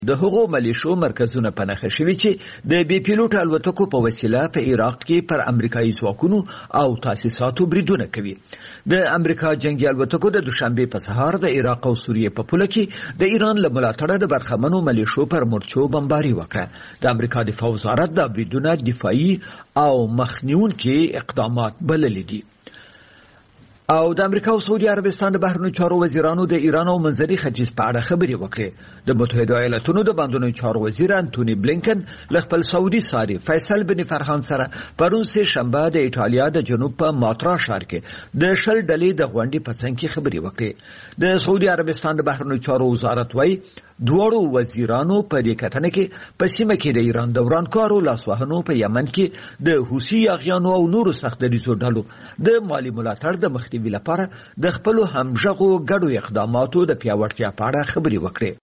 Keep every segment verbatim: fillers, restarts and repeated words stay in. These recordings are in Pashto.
د هغو ملیشو مرکزونه په نښه شوي چې د بې پیلوټ الوتکو په وسیله په عراق کې پر امریکایي ځواکونو او تاسیساتو بریدونه کوي. د امریکا جنگي الوتکو د دوشنبه په سهار د عراق او سوریې په پوله کې د ایران له ملاتړه د برخمنو ملیشو پر مورچو بمباري وکړه. د امریکا دفاع وزارت د بریدونه دفاعي او مخنیونکي اقدامات بللي دي. او د امریکا او سعودي عربستان د بهرنیو چارو وزیرانو د ایران او منځني ختیځ په اړه خبرې وکړې. د متحده ایالاتونو د بهرنیو چارو وزیر انټونی بلینکن له خپل سعودي ساري فیصل بن فرحان سره پرون سه شنبه د ایټالیا د جنوب په ماترا ښار کې د شل ډلې د غونډې په څنګ کې خبرې وکړې. د سعودي عربستان د بهرنیو چارو وزارت وايي دوړو وزیرانو په دې کتنه کې په سیمه کې د ایران د ورانکارو لاسوهنو په یمن کې د حوثي اغیانو او نورو سخت دریځو ډلو د مالی ملاتړ د مخنیوي لپاره د خپل همغږو ګډو اقداماتو د پیاوړتیا په اړه خبرې وکړې.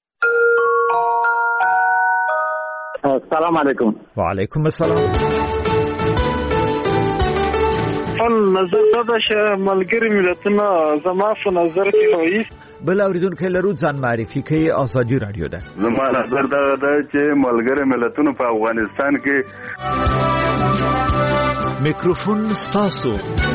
السلام علیکم. وعلیکم السلام. خپل نظر دا چې ملګری ملتونه زما په نظر کې وایي بل اوریدونکو لرو ځان معرفي کوي. ازادي رادیو ده. زما نظر دا ده چې ملګری ملتونه په افغانستان کې میکروفون ستاسو.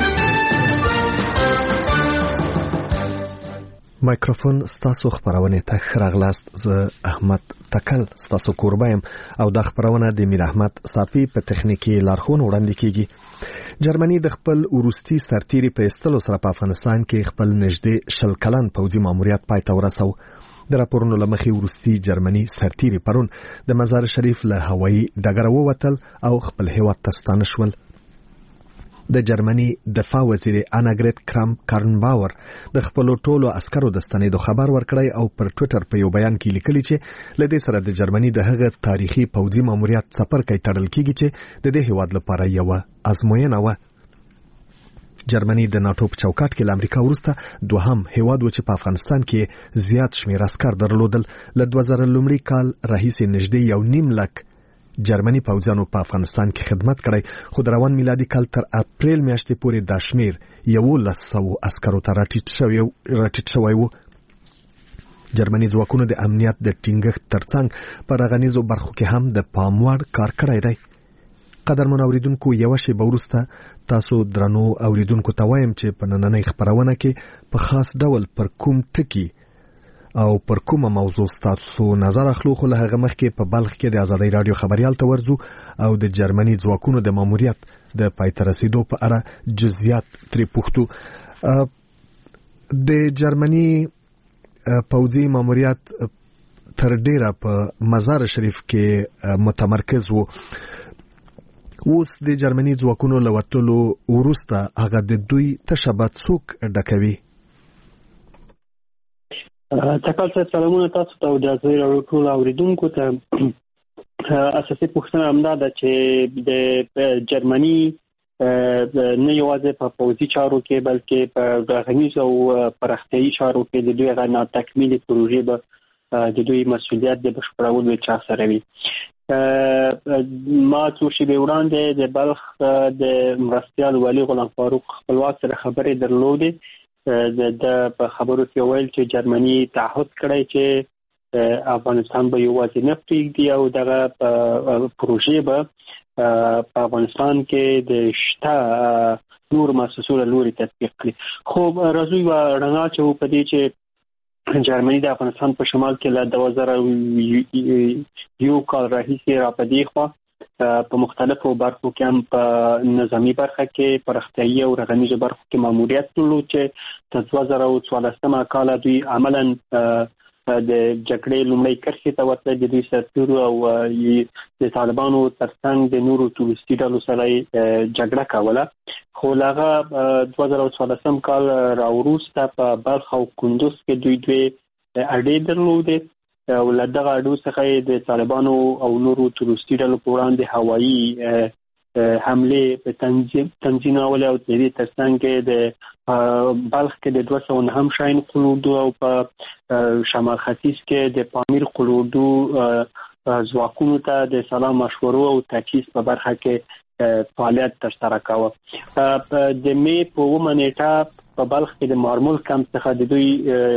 مایکروفون ستاسو خبرونه ته خراغلاست. زه احمد تکل ستاسو کوربایم او د خبرونه د میر احمد صافي په تخنیکی لارښوونه وړاندې کیږي. جرمني د خپل وروستي سرتیري په استلو سره په افغانستان کې خپل نږدې شل کلن پوځي ماموریت پای ته ورسو. د راپورونو لمخې وروستي جرمني سرتیري پرون د مزار شریف له هوایي ډګر ووتل او خپل هیواد ته ستانه شول. د جرمني دفاع وزیر اناګریت کرام کارنباور د خپل ټولو عسکرو د ستنېدو خبر ورکړی او پر ټوئیټر په یو بیان کې لیکلی چې لدې سره د جرمني د هغه تاریخي پوځي ماموریت څپرکی تړل کیږي چې د دې هیواد لپاره یو ازموینه و. جرمني د ناتو په چوکاټ کې له امریکا وروسته دوهم هیواد و چې په افغانستان کې زیات شمیر عسکر درلودل. له دوه زره لومړي کال راهیسې نږدې یو نیم لک جرمني پوځیانو په افغانستان کې خدمت کړی، خو د روان میلادي کال تر اپریل میاشتې پورې دا شمیر یولس سوه عسکرو ته راټیټ شوی راټیټ شوی و. جرمني ځواکونو د امنیت د ټینګښت ترڅنګ په رغنیزو برخو کې هم د پام وړ کار کړی دی. قدرمن اوریدونکو، یو شی وروسته تاسو درنو اوریدونکو ته وایم چې په نننۍ خبرونه کې په خاص ډول پر کوم ټکی او پر کومه موضوع ستاسو نظر اخلو. خو له هغه مخکې په بلخ کې د ازادۍ رادیو خبريال ته ورځو او د جرمني ځواکونو د ماموریت د پای ته رسیدو په اړه جزئیات ترې پوښتو. د جرمني پوځي ماموریت تر ډیره په مزار شریف کې متمرکز وو. اوس د جرمني ځواکونو له وتلو وروسته هغه د دوی تشبث څوک ډکوي. تکل څه سلامونه تاسو ته او د ازادۍ ټول اوریدونکو ته. اساسي پوښتنه همدا ده چې د جرمني نه یوازې په پوځي چارو کې بلکې په غنیز او پراختیایي چارو کې د دوی غنا تکمیل پروژې به د دوی مسؤلیت د بشپړولو چا سره وي. ما څو شېبې وړاندې د بلخ د مرستیال والي غلام فاروق خپلواک سره خبرې درلودې. د په خبرو کې ویل چې جرمني تعهد کړی چې افغانستان به یوازې نه پرېږدي او دغه پروژې به په افغانستان کې د شته نور مؤسسو له لوري تطبیق کړي. خو راځو یوه رڼا چې په دې چې جرمني د افغانستان په شمال کې له دوه زره یو کال راهیسې راپدې خوا په مختلفو برخو کې هم په نظامی برخه کې پراختیایي او رغنیزو برخو کې ماموریت درلود چې د دوه زره څوارلسم کال دوی عملاً د جګړې لومړۍ کرښې ته ورتلل. د دوی سرتیرو او د طالبانو ترڅنګ د نورو ټوریستي ډلو سره جګړه کوله. خو هغه دوه زره څوارلسم کال راوروسته په بلخ او کندوز کې دوی دوی اډې درلودې او له دغه اډو څخه د طالبانو او نورو ټوریستي ډلو په وړاندې هوایي حمله په تنظیم تنظیمول او د دې ترڅنګ د بلخ کې د دوه سوه نهم شاین قلودو او په شمال ختیځ کې د پامیر قلودو ځواکونو ته د سلام مشورو او تجهیز په برخه کې فعالیت ترسره کاوه. د می په اوومه نیټه په بلخ کې د مارمول کمپ څخه د دوی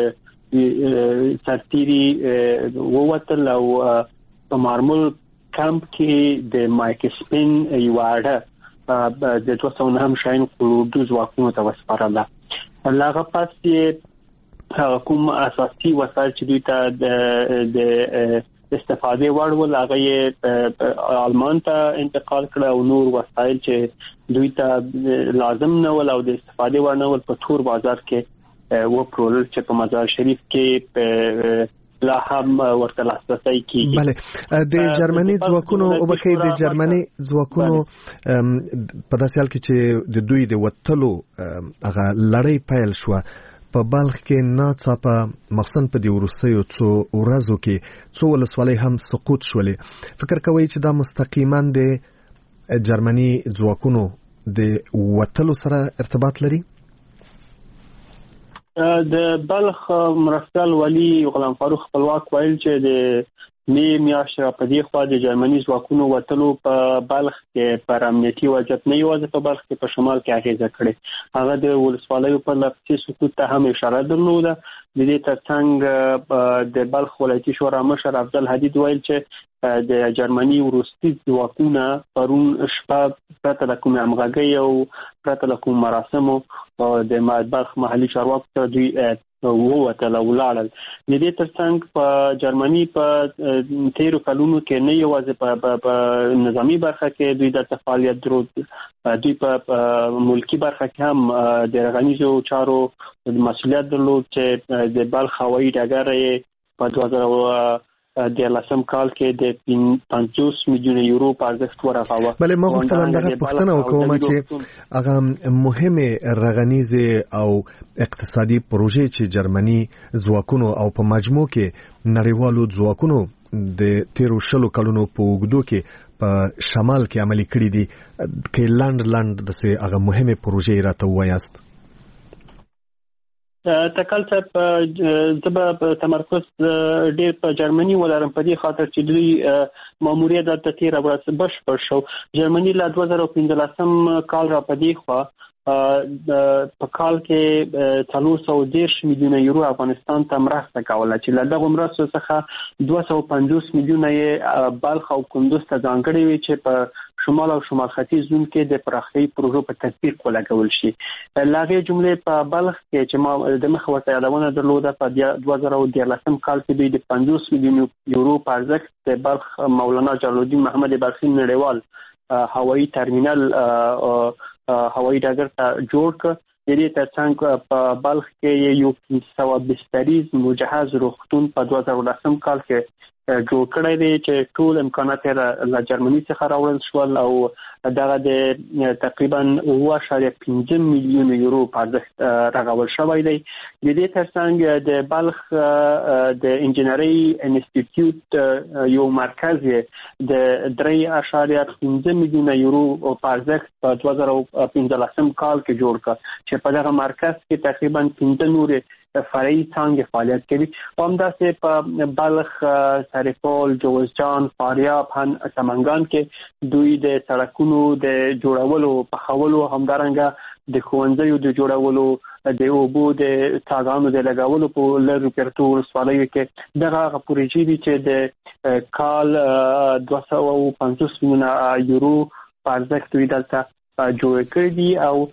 سرتيري ووتل او په مارمل کمپ کې د مایک سپین یواړه د دوه سوه نهم شاین قلودو ځواکونو ته وسپارله. هغه پس یې کوم اساسي وسایل چې دوی ته د استفاده وړول هغه یې آلمان ته انتقال کړ او نور وسایل چې دوی ته لازم نه ول او د استفاده وړ نه ول په تور بازار کې و پرول چې په مزار شریف کې لا هم ورته لاسرسي کیږي. بله د جرمني ځواکونو او بکې د جرمني ځواکونو په داسې حال کې چې د دوی د وټلو هغه لړۍ پیل شو په بلخ کې ناڅاپه مخصن په دی ورسېو څو ورځو کې څو ولسوالۍ هم سقوط شولې. فکر کوي چې دا مستقیما د جرمني ځواکونو د وټلو سره ارتباط لري؟ د بلخ مرستیال ولی غلام فاروق خپلواک ویل چې د می میاشت په دې خوا د جرمني ځواکونو وټلو په بلخ کې پر امنیتي وضعیت نه یوازې په بلخ کې په شمال کې اغیزه کړې. هغه د ولسوالیو په لپسې سقوط ته هم اشاره درلوده. د دې ترڅنګ د بلخ ولایتي شورا مشر افضل حدید ویل چې د جرمني وروستي ځواکونه پرون شپه پرته له کوم همغږۍ او پرته له کوم مراسمو د بلخ محلي چارواکو ته دوی ووتل او ولاړل. د دې ترڅنګ په جرمني په تیرو کلونو کې نه یوازې په نظامی برخه کې دوی د فعالیت درلود، دوی په ملکی برخه کې هم د رغنیزو چارو مسؤلیت درلود چې د بلخ هوایي ډګر په دوه زره د لسم کال کې د پنځوس میلیون یورو په ارزښت ورغاوه. بلې ما غوښتل دغه پوښتنه وکوم چې هغه مهمه رغنیزه او اقتصادي پروژې چې جرمني ځواکونو او په مجموع کې نړیوالو ځواکونو د تیرو شلو کلونو په وګړو کې په شمال کې عملي کړې دي، کې لاند لاند د سه هغه مهمه پروژې راته وایاست. تکل څه په تمرکز ډېر په جرمني ولرم په دې خاطر چې دوی ماموریت د تیر ورځ بشپړ شو. جرمني له دوه زره پنځلسم کال را پدې خو په کال کې څلور سوه دېرش میلیونه یورو افغانستان ته مرسته کوله چې له دغه مرستو څخه دوه سوه پنځوس میلیونه یې بلخ او کندوز ته ځانګړي وي چې په شمال او شمال ختیځ زون کې د پراختیايي پروژو په تطبیق ولګول شي. لاغې جملې په بلخ کې چې ما د مخ ورته یادونه درلوده په دوه زره دیارلسم کال کې دوی د پنځوس میلیون یورو په ارزښت د بلخ مولانا جلال الدین محمد بلخي نړیوال هوایي ترمینل هوایي ډګر ته جوړ کړ. د دې ترڅنګ په بلخ کې یو سوه بستریز مجهز روغتون په دوه زره لسم کال کې جوړ کړی دی چې ټول امکانات یې له جرمني څخه راوړل شول او دغه د تقریبا اوه اعشاریه پنځه میلیون یورو په ارزښت راغول شوی دی. د دې ترڅنګ د بلخ د انجنیری انسټیټیوټ یو مرکز د درې اعشاریه پنځه میلیون یورو په ارزښت په دوه زره پنځلسم کال کې جوړ کړ چې په دغه مرکز کې تقریبا پنځه نورې فرعي څانګې فعالیت کوي. همداسې په بلخ، سرپل، جوزجان، فاریاب، سمنګان کې دوی د سړکونو د جوړولو، پخولو، همدارنګه د ښوونځیو د جوړولو، د اوبو د څاګانو د لګولو په لږ پرتو ولسوالیو کې دغه پروژې دي چې د کال دوه سوه پنځوس میلیونه یورو په ارزښت دوی دلته جوړ کړي دي. او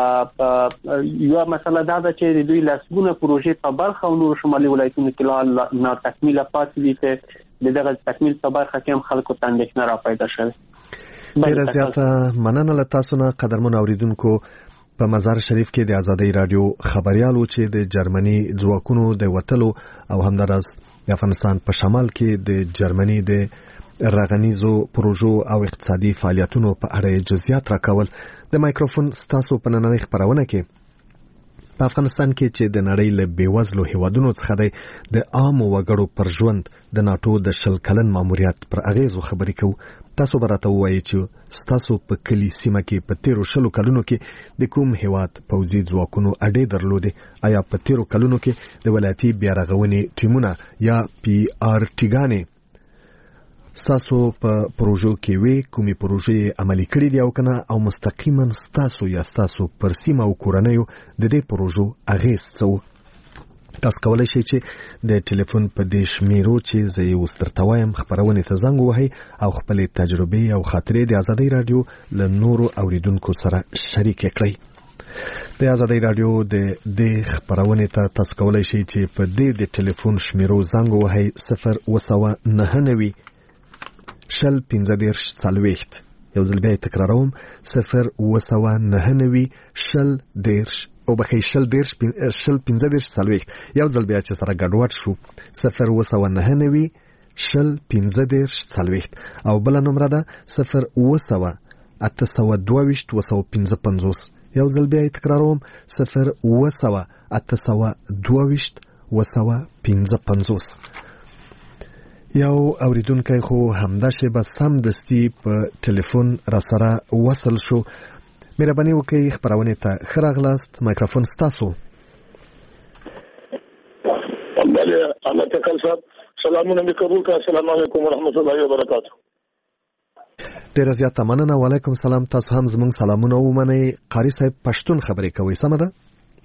یو مسله دا ده چې دوی لاسګونه پروژې په بلخ او نور شمالي ولایتونو کې لا تکمیله پاتې دي چې دغه تکمیل په برخه کې هم خلکو ته اندېښنه را پیدا شوه. ډېره زیاته مننه له تاسو نه قدرمن اوریدونکو. په مزار شریف کې د ازادۍ رادیو خبريالو چې د جرمني ځواکونو د وټلو او همدارس د افغانستان په شمال کې د جرمني د رغنیزو پروژو او اقتصادي فعالیتونو په اړه جزئیات راکول. د مایکروفون ستاسو په نننۍ خبرونه کې په افغانستان کې چې د نړۍ له بیوزلو هیوادونو څخه د عام وګړو پر ژوند د ناتو د شل کلن ماموریت پر اغیزو خبرې کوو. تاسو به راته ووایئ چې ستاسو په کلي سیمه کې په تیرو شلو کلونو کې د کوم هیواد پوځي ځواکونو اډې درلودې؟ آیا په تیرو کلونو کې د ولایتي بیارغونې ټیمونه یا پی آر ټیګانې ستاسو په پروژو کې وي؟ کومې پروژې عملي کړې دي او کنه؟ او مستقیما ستاسو یا ستاسو پر سیمه او کورنیو د دې پروژو اغیز څه؟ تاسو کولای شئ چې د ټلیفون په دې شمیرو چې زه یې اوس درته وایم خپرونې ته زنګ ووهئ او خپلې تجربې او خاطرې د ازادۍ راډیو له نورو اوریدونکو سره شریکې کړئ. د ازادۍ راډیو د دې خپرونې ته تاسو کولای شئ چې په دې د ټلیفون شمیرو زنګ ووهئ صفر اوه سوه نهه نوي شل پنځه دېرش څلوېښت. یو ځل بیا یې تکراروم صفر اوه سوه نهه نوي شل دېرش او بخې شل دېرش شل پنځه دېرش څلوېښت. یو ځل بیا چې سره ګډوډ شو صفر اوه سوه نهه نوي شل پنځه دېرش څلوېښت او بله نمره ده صفر اوه سوه اته سوه دوه ویشت اوه سوه پنځه پنځوس. یو ځل بیا یې تکراروم صفر اوه سوه اته سوه دوه ویشت اوه سوه پنځه پنځوس. یو اوریدونکی خو همدا شیبه سمدستي په ټلیفون را سره وصل شو. مهرباني وکړئ خپرونې ته ښه راغلاست. مایکروفون ستاسو. بله احمد تکل صاحب سلامونه مې قبول کړه. السلام علیکم ورحمت الله وبرکاته. ډیره زیاته مننه. وعلیکم سلام. تاسو هم زموږ سلامونه ومنئ. قاري صاحب پښتون خبرې کوئ سمه ده؟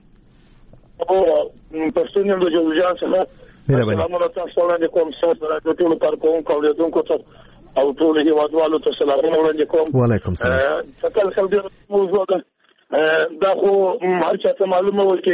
او پښتون یم د جوزجان څخه. سلامونه تاسو وړاندې کوم. سره د ټولو کارکوونکو اوریدونکو ته او ټول هیوادوالو ته سلامونه وړاندې کوم. وعلیکم سلام. تکل صاحب ډېر موضوع ده. دا خو هر چا ته معلومه وه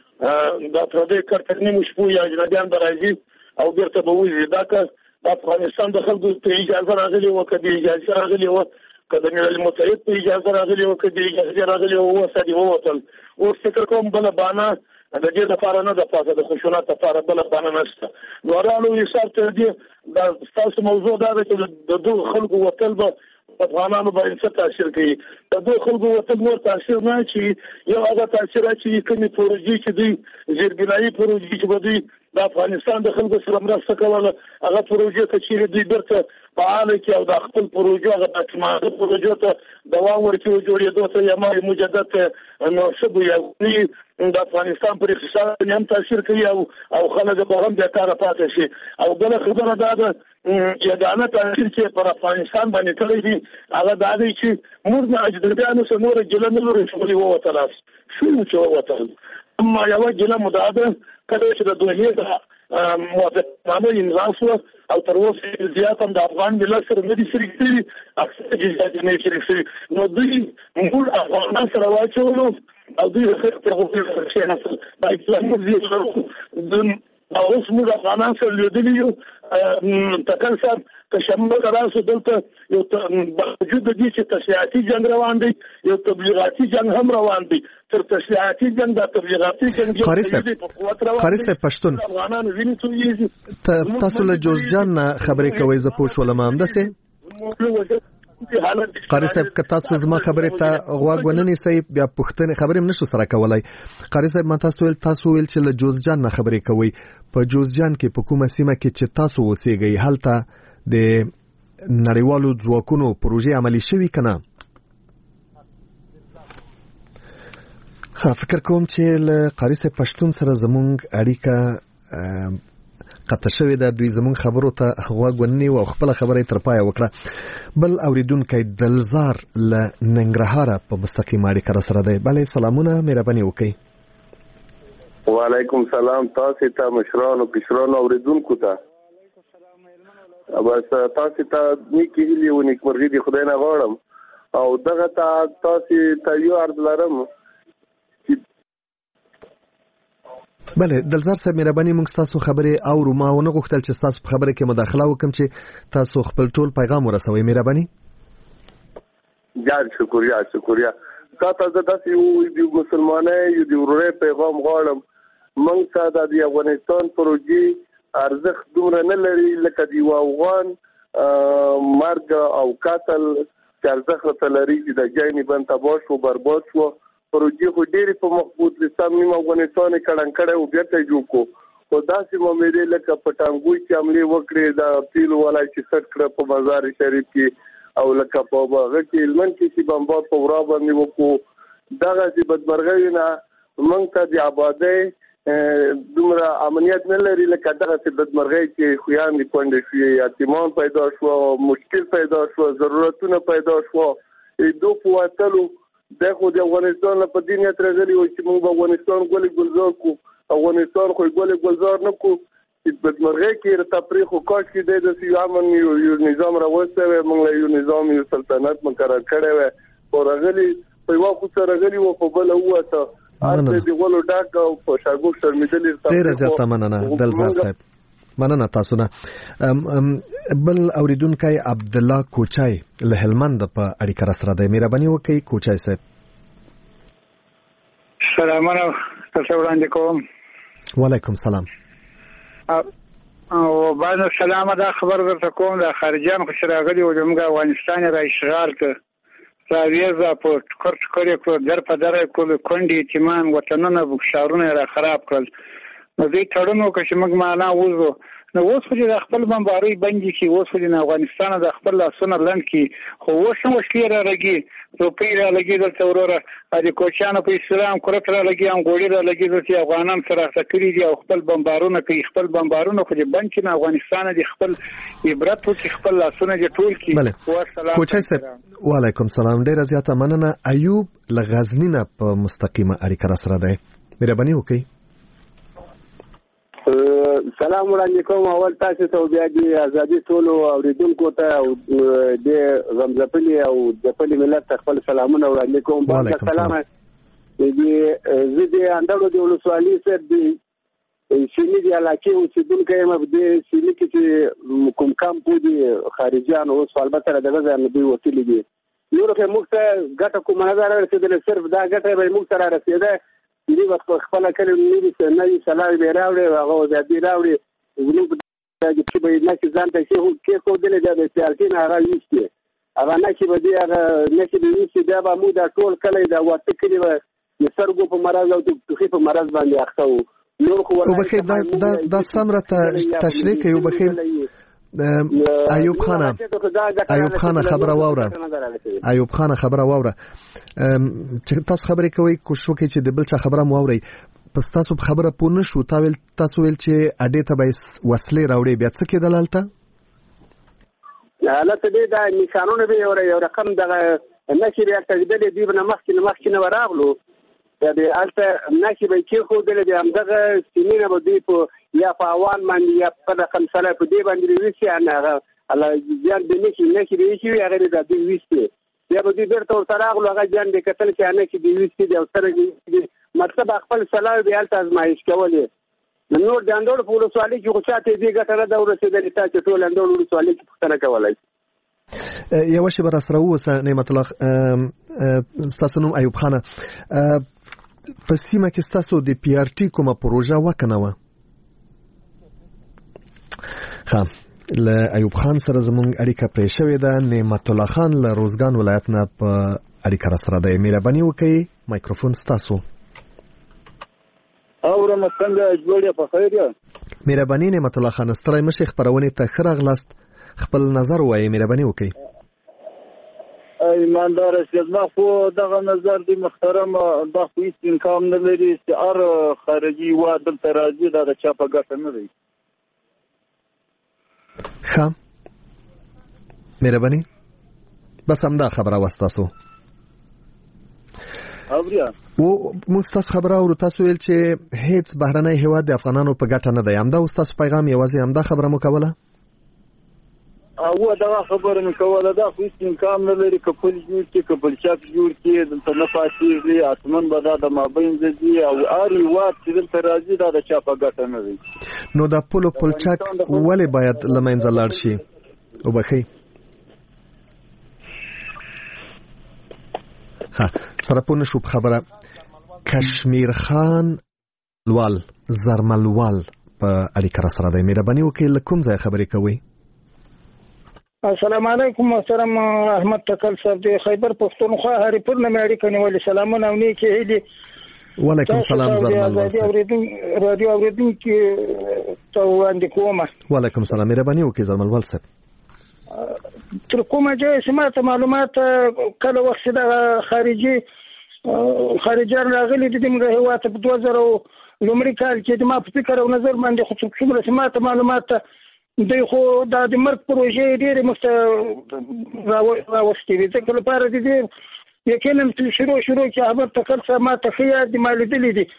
چې دا پردی کرتنې مو شپو یا اجنبیان به راځي او بېرته به وځي. دا که د افغانستان د خلکو ته اجازه راغلې وه که د اجازه راغلې وه که د ملل متحد په اجازه راغلې وه که د اجازې راغلې وه اوسه دې ووتل. اوس فکر کوم بله بانه د دې لپاره نه ده پاتې د خشونت لپاره بله بانه نشته. نو رالو حساب تر دې دا ستاسو موضوع دا ده چې د دغو خلکو وتل به افغانانو باندې څه تاثیر کوي. د دغو خلکو وتل نور تاثیر نه چې یو هغه تاثیرات چې کومې پروژې چې دوی زیربنایي پروژې چې به دوی د افغانستان د خلکو سره مرسته کوله هغه پروژې ته چې دوی بیرته فعاله کړي او د خپل پروژو هغه اعتمادي پروژو ته دوام ورکړي او جوړېدو ته یا مالي مجدد نو څه به یو د افغانستان پر اقتصاد هم تاثیر کوي او او خلک به هم بیکاره پاتې شي. او بله خبره دا ده یګانه تاثیر چې پر افغانستان باندې کړی دی هغه دا دی چې موږ نه اجنبیانو سره نوره ګیله نه لرو چې ولې ووتلاست شو چې ووتل. اما یوه ګیله مو دا ده کله چې د دوحې د موافقتنامه امضا شوه او تر اوسه زیات هم د افغان ملت سره نه دي شریک شوي اکثره جزیات یې نه دي شریک شوي. نو دوی موږ افغانان سره واچولو او دوی د خلک تر غوښتنې سره کښېناستل. دا اسلامي ځای لرو او اوس موږ افغانان سره لیدلي یو. تکل صاحب که شمال راسو دلته یو باوجود د دې چې تشریعاتي جنګ روان دی یو تبلیغاتي جنګ هم روان دی. تر تشریعاتي جنګ د تبلیغاتي جنګ قاري صاحب قاري صاحب پښتون افغانانو ویني تویږي. تاسو له جوزجان خبرې کوئ زه پوه شولم همداسې قاری صاحب که تاسو زما خبرې ته غوږ ونه نیسئ بیا پوښتنې خبرې هم نشو سره کولی. قاری صاحب ما تاسو ویل تاسو ویل چې له جوزجان نه خبرې کوئ. په جوزجان کې په کومه سیمه کې چې تاسو اوسېږئ هلته د نړیوالو ځواکونو پروژې عملي شوي که نه؟ فکر کوم چې له قاری صاحب پښتون سره زموږ اړیکه قطع شوې ده. دوی زموږ خبرو ته غوږ ونیو او خپله خبره یې تر پایه وکړه. بل اوریدونکی دلزار له ننګرهاره په مستقیم اړیکه را سره دی. بله سلامونه مهرباني وکړئ. وعلیکم سلام تاسو ته مشرانو کشرانو اوریدونکو ته بس تاسو ته نیکې هیلې او نیکمرغي د خدای نه غواړم او دغه ته تاسو ته یو عرض لرم. بله دلزار صاحب مهرباني موږ تاسو خبرې اورو. ما ونه غوښتل چې تاسو په خبره کې مداخله وکړم چې تاسو خپل ټول پیغام ورسوئ. مهرباني. جان شکریا شکریا. تاسو ته داسې یو د مسلمانۍ یو د ورورۍ پیغام غواړم. موږ ته د افغانستان پروژې ارزښت دومره نه لري لکه د یو افغان مرګ او قتل چې ارزښت لري چې د جایني بند تباه شو برباد شو. پروژې خو ډېرې په مخبوط لسام نیم افغانستان یې کړن کړی او بېرته جوړ کړو. خو داسې ممیرې لکه په ټانګوی چې حملې وکړې د پیلو والا چې سټ کړه په مزار شریف کې او لکه په هغه کې هلمند کې چې بمبار په ورا باندې وکړو. دغسې بدمرغیو نه موږ ته د ابادۍ دومره امنیت نه لري لکه دغسې بدمرغۍ چې خویاندې کونډې شوې یتیمان پیدا شوه مشکل پیدا شوه ضرورتونه پیدا شوه دو په وتلو. دا خو د افغانستان په دې نیت راغلي و چې موږ به افغانستان ګلې ګلزار کړو افغانستان خو ګل ګلزار نه کو چې بدمرغه کې تفریح او کاش کې د سیو امن یو نظام راوسته موږ له یو نظام یو سلطنت مقرر کړی و او راغلي په یو خو سره راغلي و په بل وته اته دی ولو ډاک او په شاګو شرمېدل ډیر زیاته مننه دلزار صاحب مننه تاسو نه بل اوریدونکو عبد الله کوچای له هلمند په اړیکه را سره دی مهرباني وکړئ کوچای صاحب سلام علیکم تاسو وړاندې کوم وعلیکم سلام او بعد السلام دا خبر درته کوم د خارجيان خو شراغلي او موږ افغانستان را اشغال ک راویزه په ټکر ټکر کړو در په در کول کندي ایتمان وطنونه بشارونه را خراب کړل نو دې تړونو کې چې موږ معنا وځو نو اوس خو د خپل بمباري بندي کې اوس خو د افغانستان د خپل لاسونه لند کې خو اوس هم مشکل را لګي روپی را لګي د توروره د کوچانو په اسلام کرت را لګي هم ګوړي را لګي د افغانان سره تکری دي او خپل بمبارونه کوي خپل بمبارونه خو د بند کې افغانستان د خپل عبرت او خپل لاسونه د ټول کې والسلام کوچای صاحب وعلیکم سلام ډیر زیاته مننه ایوب لغزنینه په مستقیمه اړیکه را سره ده مهرباني وکړئ سلام علیکم اول تاسو ته بیا د ازادي ټول اوریدونکو ته او د غمزپلی او د خپل ملت خپل سلامونه وړاندې کوم وعلیکم السلام د زیدي اندلو د ولسوالۍ سره د سیمې د علاقې اوسیدونکو یم د سیمې کې چې کوم کم پودي خارجيان او البته دغه ځای دوی وکیل دي یو رقم موږ ته ګټه کومه نه راځي صرف دا ګټه به موږ سره رسیده دې وخت خپل کله نوې نوې سلام به راوړي هغه ځدی راوړي زموږ د چې به نه چې ځان ته کې خو دلې د سیاسي نه راويستي هغه نه چې به دی هغه نه چې به وي دا به مو د ټول کله دا وته کړي و سرګو په مرز او توخي په مرز باندې اخته نور خو وبخې دا دا د سمره تشریح کوي وبخې ایوب خان ایوب خان خبره واوره ایوب خان خبره واوره چې تاسو خبرې کوي کوشش وکړئ چې د بل چا خبره مو واورئ پس تاسو خبره پوه نه شو تاویل تاسو ویل چې اډې ته به وسلې راوړي بیا څه کېدل هلته هلته دې دا نښانونه به یو رقم دغه نښې به تجدیدلې دوی به نه مخکې نه مخکې نه به راغلو بیا به هلته نښې به کېښودلې بیا همدغه سیمې نه به دوی په یا په اوان باندې یا په رقم سره په دې باندې به ویسي هغه جان به نښې نښې به ایښي وي هغه به دوی ویسي بیا به دوی بیرته ورته راغلو هغه جان به کتل چې نښې به ویسي دي او سره مطلب خپل سلاوي به هلته ازمایش کولې نور د اندړ په ولسوالۍ کې خو چاته دې ګټه نه ده ورسېدلې تا چې ټول اندړ ولسوالۍ کې پوښتنه کولی شي یوه شېبه را سره ووسه نعمت الله ستاسو نوم ایوب خانه په سیمه کې ستاسو د پی آر ټي کومه پروژه وکنه وه ښه له ایوب خان سره زموږ اړیکه پرې شوې ده نعمت الله خان له روزګان ولایت نه په اړیکه را سره دی مهرباني وکړئ مایکروفون ستاسو اورم څنګه جوړه په خیر یې مهرباني نعمت الله خان ستړی مشه خبرونه ته ښه راغلاست خپل نظر وایي مهرباني وکړئ ایماندار سید ما خو دغه نظر دی محترم دا خو هیڅ امکان نه لري چې هر خارجي وا دلته راځي دا چا په ګټه نه دی ښه مهرباني بس همدا خبره واستاسو اوریا و موږ تاسو خبره اورو تاسو ویل چې هیڅ بهرنی هیواد د افغانانو په ګټه نه دی همدا تاسو پیغام یوازې همدا خبره مو کوله او دا خبره مې کوله دا خو هیڅ امکان نه لري که پل جوړ کړي که بلچاک جوړ کړي دلته نه پاتېږي اتمن به دا د مابین ځي او هر هیواد چې دلته راځي دا د چا په ګټه نه دی نو دا پل او پلچاک ولې باید له منځه لاړ شي وبخښئ ها سره پونه شو خبره کشمیر خان لوال زرملوال په اړیکه را سره دی مهرباني وکړئ له کوم ځای خبرې کوئ السلام علیکم محترم احمد تکل صاحب د خیبر پښتونخوا هریپور نه مې اړیکه نیولې سلامونه او نیکې هیلې وعلیکم السلام زرملوال صاحب رادیو اوریدونکي ته وړاندې کوم وعلیکم السلام مهرباني وکړئ زرملوال صاحب تر کومه ځای چې ماته معلومات کله وخت د خارجي خارجيان راغلي دي موږ هیواد په دوه زره لومړي کال کې د ما په فکر او نظر باندې خو څومره چې ماته معلومات دوی خو د د مرګ پروژې ډېرې مخته راوستي دي ځکه لپاره د دې یقینا شروع شروع کې خبر تکل سره ماته ښه یاد دي ما لیدلي دي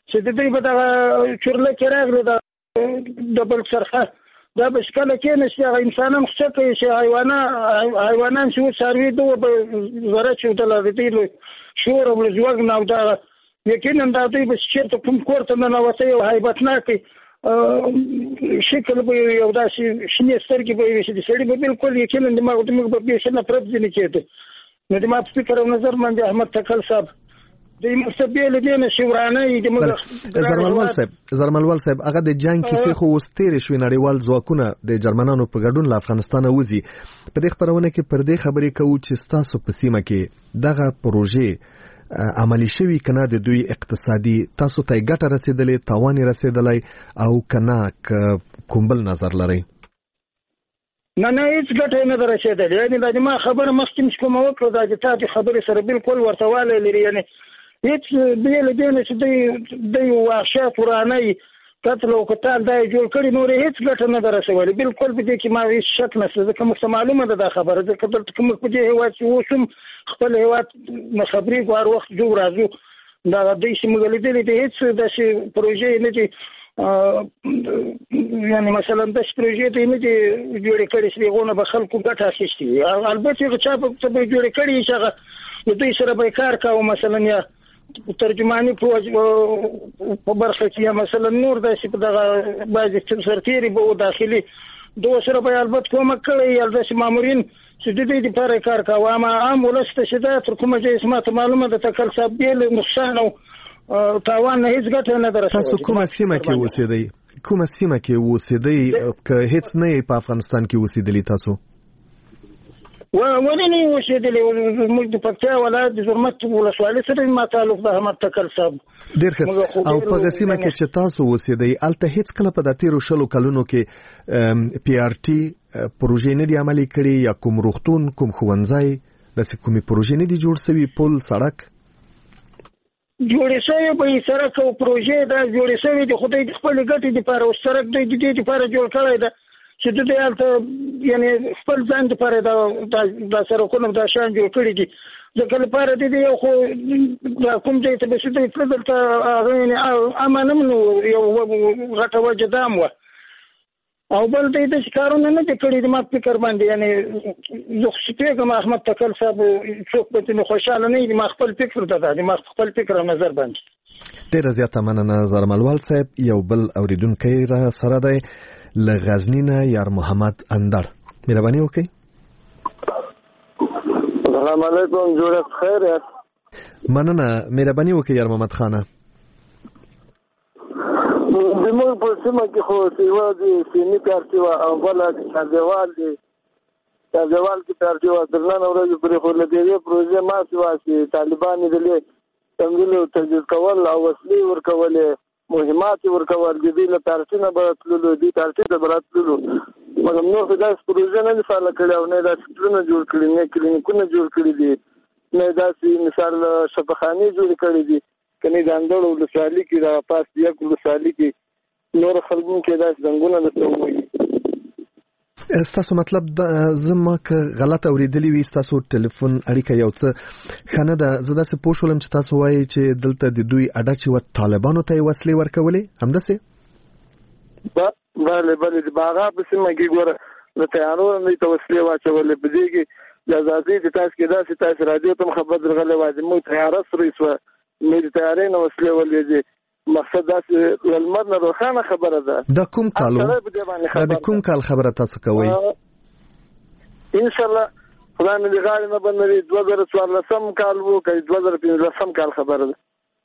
چې د دې په دغه چورله کې راغلی د ډبل سرخه دا به شکل کې نشي هغه انسانان څه کوي چې حیوانات حیوانان چې سروي دوه به زره چې د لارې شور او زوګ نو دا یقینا دا دوی به چې کوم کوړه نه نوته یو هیبتناک شکل به یو داسې شنه سترګې به وي چې د سړي به بالکل یقینا د ما د موږ په پیښه نه پرځ نه کېده نو د ما په فکر او نظر باندې احمد تکل صاحب د مستقبل دې نه شورانه د موږ زرملوال صاحب زرملوال صاحب هغه د جنگ کیسې خو وستېر شوې نړیوال ځواکونه د جرمنانو په ګډون له افغانستان وځي په دې خبرونه کې پر دې خبرې کوو چې ستاسو په سیمه کې دغه پروژې عملی شوی کنه د دوی اقتصادي تاسو ته ګټه رسیدلې تاوان رسیدلې او کنه کومبل نظر لري نه نه هیڅ ګټه نه رسیدلې یعنی دا ما خبره مخکې کوم وکړه دا چې تاسو خبرې سره بالکل ورته واله لري یعنی هیڅ بیل دې نه چې د وحشت ورانه قتل او قتال دا جوړ کړي نور هیڅ ګټه نه رسولې بالکل په دې کې ما هیڅ شک نشته ځکه موږ معلومه ده دا خبره ده چې کوم په دې هوا چې وسم خپل هیواد مخابري غوار وخت جوړ راځو دا د دې موږ لیدلې د هیڅ د شي پروژې نه دي یعنی مثلا د پروژې ته نه دي جوړ کړي چې غونه به خلکو ګټه اخیستي البته چې په به جوړ کړي چې د دې سره به کار کاوه مثلا یا ترجمانی په برخه کې مثلا نور د شي په دغه بعضي سرتيري به داخلي دوه سره به البته کوم کړي یا د مامورین چې د دې لپاره کار کاوه ما عام ولسته شته تر کومه چې اسمه معلومه ده تکل صاحب بیل نقصان او تاوان نه هیڅ ګټه نه درسته تاسو کومه سیمه کې اوسېدئ کومه سیمه کې اوسېدئ که هیڅ نه په افغانستان کې اوسېدلی تاسو و ولني اوسېدلی موږ د پکتیا ولایت د زرمت ولسوالۍ سره ما تعلق ده احمد تکل صاحب ډېر ښه او په سیمه کې چې تاسو اوسېدئ الته هیڅ کله په د تیرو شلو کلونو کې پی آر ټي پروژې نه دي عملي کړي یا کوم روغتون کوم ښوونځی داسې کومې پروژې نه دي جوړ شوي پل سړک جوړې شوې به سړک او پروژې دا جوړې شوې د خدای د خپل ګټې لپاره او سړک د دې لپاره جوړ کړی ده چې د دې الته یعنی خپل ځان لپاره دا د سړکونو د شان جوړ کړی دي ځکه لپاره د دې یو خو کوم ځای ته به شته فلدل ته هغه امانم نو یو غټه وجه دام و او بل دې د کارونه نه کړی د ما فکر باندې یعنی زه شپږم احمد تکل صاحب څوک به نو خوشاله نه ما خپل فکر ده د ما خپل فکر او نظر باندې ډېر زیاته مننه زرملوال صاحب یو بل اوریدونکو را سره دی له غزنی یار محمد اندر مهرباني وکړئ السلام علیکم جوړ خیر مننه مهرباني وکړئ یار محمد خانه د موږ په سیمه کې خو سیوا دي سیمه کارتي او بل کاجوال دي کاجوال کې کارتي او درنه ورځ پرې خو له دې پروژه ما سیوا چې طالبان دې تمویل تجهیز کول او وسلې ورکول مهمات ورکول دې له ترڅنه به تللو دي ترڅ ته براتلو مګر نو په داس پروژه نه فعال کړي او نه دا څونه جوړ کړي نه کلینیکونه جوړ کړي دي نه داسې مثال شفاخانه جوړ کړي دي کني د اندړو ولسوالۍ کې دا پاس یک ولسوالۍ کې نور خلکو کې دا څنګه نه ستوي تاسو مطلب زما که غلط اوریدلی وي تاسو ټلیفون اړیکه یو څه خنه ده زه داسې پوه شولم چې تاسو وایي چې دلته د دوی اډه چې و طالبانو ته وسلې ورکولې همداسې بله بله د باغا په سیمه کې ګوره د تیارو نه ته وسلې واچولې په دې کې د ازادي د تاسو کې داسې تاسو رادیو ته خبر درغلې واځي مو تیار سره سو مې تیارې نو وسلې ولې مقصد داسې لمر نه روښانه خبره ده دا کوم کالو دا د کوم کال خبره تاسو کوي ان شاء الله خدای دې غاړي نه بندري دوه زره څوارلسم کال وو کې دوه زره پنځلسم کال خبره ده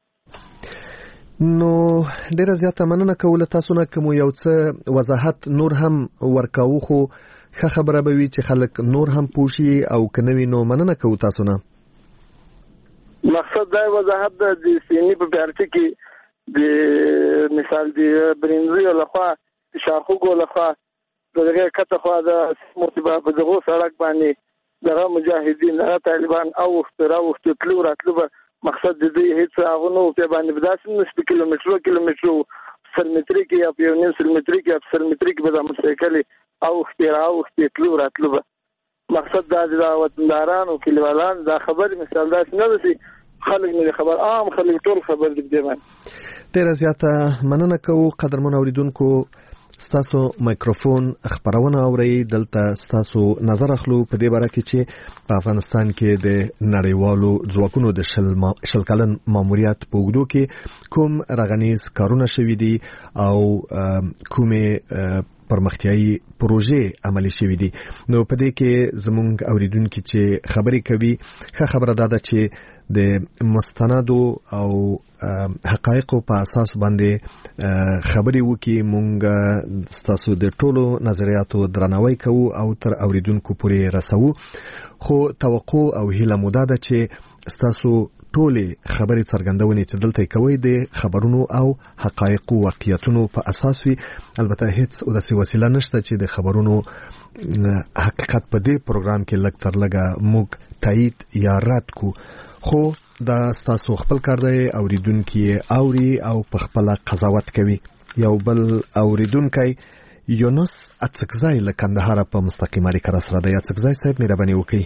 نو ډیره زیاته مننه کوله تاسو نه کوم یو څه وضاحت نور هم ورکاو خو ښه خبره به وي چې خلک نور هم پوښي او کنوي نو مننه کوو تاسو نه مقصد دا وضاحت د سینې په پارتي کې د مثال دی برینزي لخوا شاخوګو لخوا دغه کته خوا د مرتبه په دغه سړک باندې دغه مجاهدین طالبان او اختراع او تطلو راتلو مقصد دې هیڅ هغه نو په باندې بداسم نسبت کیلومتر کیلومتر سلمتري کې یا په نیم سلمتري کې په سلمتري کې به مسایکل او اختراع او تطلو راتلو مقصد دا د وطندارانو کلیوالان دا خبر مثال دا نه دي خلک نه خبر، عام خلک ټول خبر دي دې باندې. ډیره زیاته مننه کوو قدرمن اوریدونکو. ستاسو مایکروفون خبرونه اوري، دلته ستاسو نظر اخلو په دې باره کې چې په افغانستان کې د نړیوالو ځواکونو د شل, ما... شل کلن ماموریت په اوږدو کې کوم رغنیز کارونه شوي دي او کومې پرمختیايي پروژې عملي شوي دي. نو په دې کې زموږ اوریدونکو چې خبرې کوي، ښه خبره ده چې د مستندو او حقایقو په اساس باندې خبرې وکړي. مونږ ستاسو د ټولو نظریاتو درناوی کوو او تر اوریدونکو پورې رسوو، خو توقع او هیله مو ده چې ستاسو ټولې خبرې څرګندونې چې دلته کوي د خبرونو او حقایقو واقعیتونو په اساس وي. البته هیڅ داسې وسیله نشته چې د خبرونو حقیقت په دې پروګرام کې لږ تر لږه موږ تایید یا رد کو، خو دا ستاسو خپل کار دی. اوریدونکي اوري او په خپل قضاوت کوي. یو بل اوریدونکي یونس اڅکزای له کندهار په مستقیم اړیکه را سره دی. اڅکزای صاحب مهرباني وکړئ.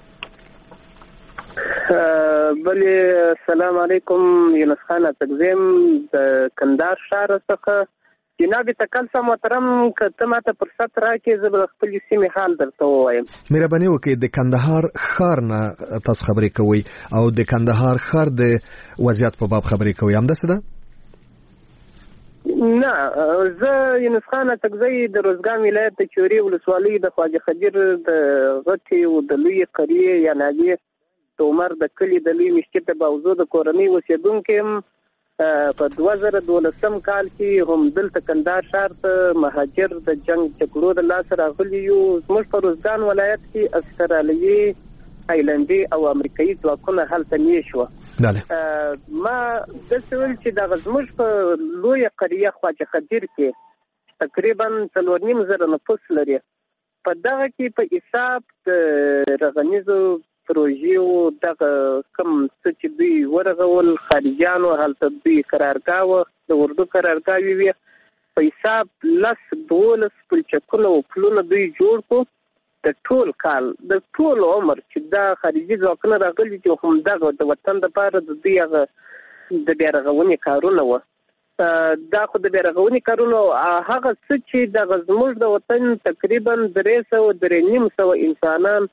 بله السلام علیکم، یونس خان اڅکزیم د کندهار ښار څخه. جناب تکل سم محترم، که ته ماته فرصت راکړې زه به خپل سیمې حال درته ووایم. مهرباني وکړئ. د کندهار ښار نه تاسو خبرې کوئ او د کندهار ښار د وضعیت په باب خبرې کوئ، همداسې ده؟ نه، زه یونس خان اڅکزی د روزګان ولایت د چوري ولسوالۍ د خواجه خدیر د غټې او د لویې قریې یا ناحیې د عمر د کلي د لوی مسجد د باوزو د کورنۍ اوسېدونکی یم. په دوه زره دولسم کال کې هم دلته کندهار ښار ته مهاجر د جنگ جګړو د لاسه راغلي یو. زموږ په روزګان ولایت کې استرالیایي، تایلنډي او امریکایي ځواکونه هلته میشت شوه. ما داسې ویل چې دغه زموږ په لویه قریه خواجه خدیر کې تقریبا څلور نیم زره نفوس لري. په دغه کې په حساب د رغنیزو پروژې او دغه کوم څه چې دوی ورغول خارجیانو هلته دوی قرارګاه وه، د اردو قرارګاوې وې، په حساب لس دولس پلچکونه او پلونه دوی جوړ کړو. د ټول کال د ټول عمر چې دا خارجي ځواکونه راغلي چې همدغه د وطن دپاره د دوی هغه د بیا رغونې کارونه وه. دا خو د بیا رغونې کارونه هغه څه چې دغه زموږ د وطن تقریبا درې سوه درې نیم سوه انسانان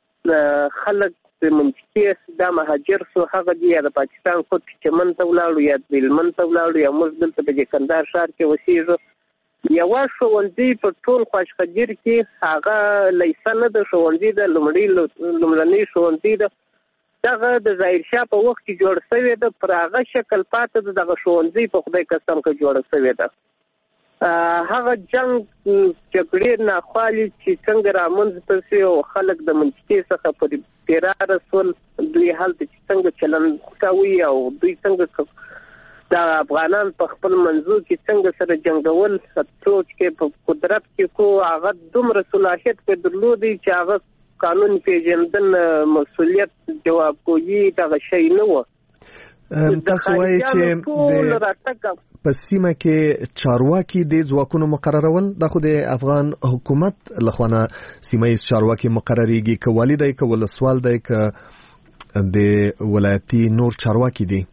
خلک د منطقې دا مهاجر سو، هغه دي یا د پاکستان خود چمن ته ولاړو یا د هلمند ته ولاړو یا موږ دلته په دې کندهار ښار کې اوسېږو. یوه ښوونځي په ټول خواجه خدیر کې هغه لیسه نه ده، ښوونځي ده لومړنی ښوونځي ده. دغه د ظاهر شاه په وخت کې جوړ شوې ده، پر هغه شکل پاته ده. دغه ښوونځي په خدای قسم که جوړه شوې ده. هغه جنگ جګړې ناخوالې چې څنګه رامنځته شوې او خلک د منطقې څخه پر فرار شول، دوی هلته چې څنګه چلند کوي او دوی څنګه د افغانان په خپل منځو کې څنګه سره جنګول سوچ کې په قدرت کې کو هغه دومره صلاحیت په درلودي چې هغه قانون پیژندنه، مسؤلیت، جوابګویي دغه شی نه و. تاسو وایئ چې په سیمه کې چارواکي د ځواکونو مقررول، دا خو د افغان حکومت لخوا سیمه ییز چارواکي مقرریږي، که والي دی که ولسوال دی که د ولایتي نور چارواکي دي؟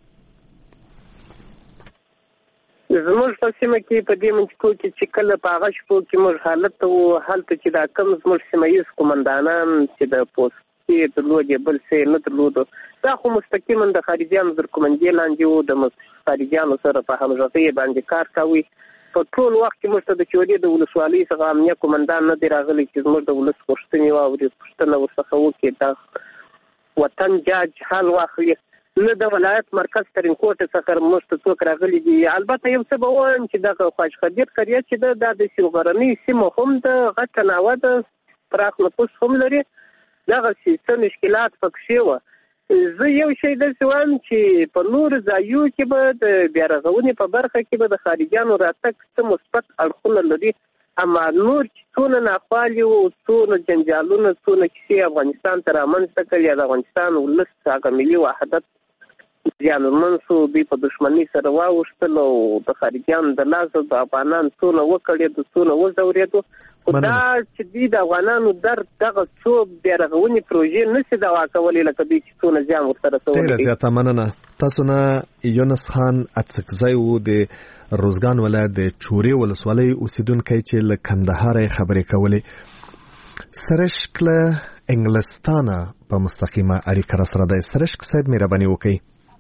زموږ په سیمه کې په دې منطقو کې چې کله په هغه شپو کې موږ حالت و هلته چې دا کم زموږ سیمه ییز قومندانان چې د پوستې درلودې بل څه نه درلودو، دا خو مستقیما د خارجیانو تر قومندې لاندې وو، د خارجیانو سره په همغږۍ باندې کار کوي. په ټول وخت کې موږ ته د چورې د ولسوالۍ څخه امنیه قومندان نه دی راغلی چې زموږ د ولس پوښتنې واوري، پوښتنه ورڅخه وکړي، دا وطن جاج حال واخلي. نه د ولایت مرکز ترینکوټ څخه موږ ته څوک راغلي دي. البته یو څه به وایم چې دغه خواجه خدیر قریه چې ده دا د غرنۍ سیمه هم ده، غټه ناوه ده، پراخ نفوس هم لري، دغسې څه مشکلات پکښې وه. زه یو شی داسې وایم چې په نورو ځایو کې به د بیا رغونې په برخه کې به د خارجیانو راتګ څه مثبت اړخونه لري، اما نور چې څونه ناخوالي وو، څونه جنجالونه، څونه کیسې افغانستان ته رامنځته کړل، یا د افغانستان ولس هغه ملي وحدت زیانمن شو، دوی په دښمنۍ سره واوښتل او د خارجیانو د لاسه د افغانان څونه وکړېدو، څونه وځورېدو. دا چې دوی د افغانانو درد دغه څوک بیا رغونې پروژې نشي دوا کولی لکه دوی چې څونه زیان ورته رسولی. ډېره زیاته مننه. تاسو نه یونس خان اڅکزی و د روزګان ولایت د چورې ولسوالۍ اوسیدونکی چې له کندهاره خبرې کولې. سرشک له انګلستانه په مستقیمه اړیکه را سره ده. سرشک صاحب مهرباني وکړئ.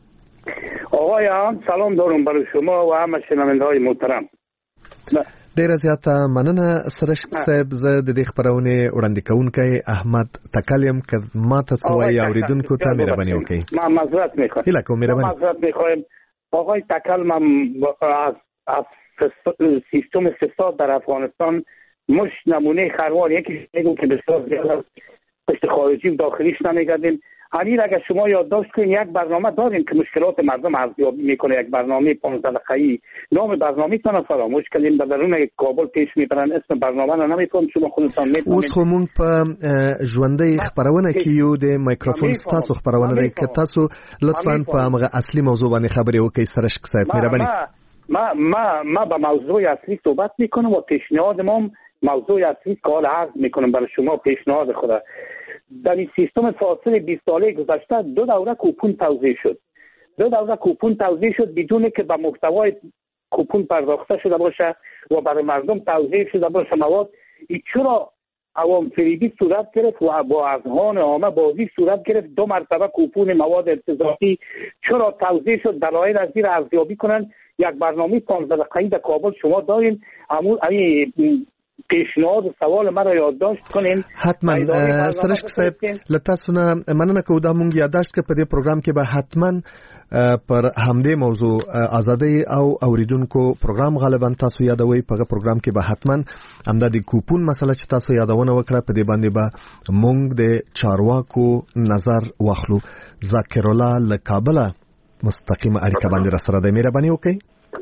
آقایان سلام دارم برای شما و همه شنونده‌های محترم. ډیره زیاته مننه سرشک صاحب. زه د دې خبرونه وړاندې کوونکی احمد تکل یم که ماته څه وایي اوریدونکو ته مهرباني وکړئ. ما معذرت میخوام. هیله کوم مهرباني. معذرت میخوایم آقای تکل. من از از سیستم فساد در افغانستان مش نمونه خروار یکی میگم که بسیار زیاد پشت خارجی و داخلیش نمیگردیم. همین اگر شما یادداشت کنید یک برنامه داریم که مشکلات مردم ارزیابی میکنه، یک برنامه پانزده دقیقه‌ای. نام برنامه تان فراموش کردیم، در درون کابل پیش میبرن، اسم برنامه رو نمیتونم شما خودتان میتونید. اوس خو مونږ په ژوندۍ خبرونه کې یو د مایکروفون ستاسو خبرونه ده که تاسو لطفاً په هغه اصلي موضوع باندې خبرې وکړئ. سرشک صاحب مهرباني. ما ما ما با موضوع اصلی صحبت میکنم و پیشنهاد ما موضوع اصلی که حال عرض میکنم برای شما. پیشنهاد خدا در این سیستم فاصله بیست ساله گذشته دو دوره کوپون توزیع شد. دو دوره کوپون توزیع شد بدون که به محتوای کوپون پرداخته شده باشه و برای مردم توزیع شده باشه مواد. این چرا عوام فریبی صورت گرفت و با اذهان عامه بازی صورت گرفت؟ دو مرتبه کوپون مواد ارتزاقی چرا توزیع شد؟ دلایل از زیر ارزیابی کنن. یک برنامه پانزده دقیقه‌ای در کابل شما دارین. همون پیشنهاد سوال ما را یادداشت کنین. حتما سرشک صاحب لتاسونه مننه کو دا مونږ یادداشت ک په دې پروګرام کې به حتما پر همدې موضوع ازادي او اوریدونکو پروګرام غالبا تاسو یادوي. په پروګرام کې به حتما همدا د کوپون مسله چې تاسو یادونه وکړه په دې باندې به مونږ د چارواکو نظر واخلو. ذکر الله لکابل مستقیم اړیکه باندې را سره د مهرباني وکړئ.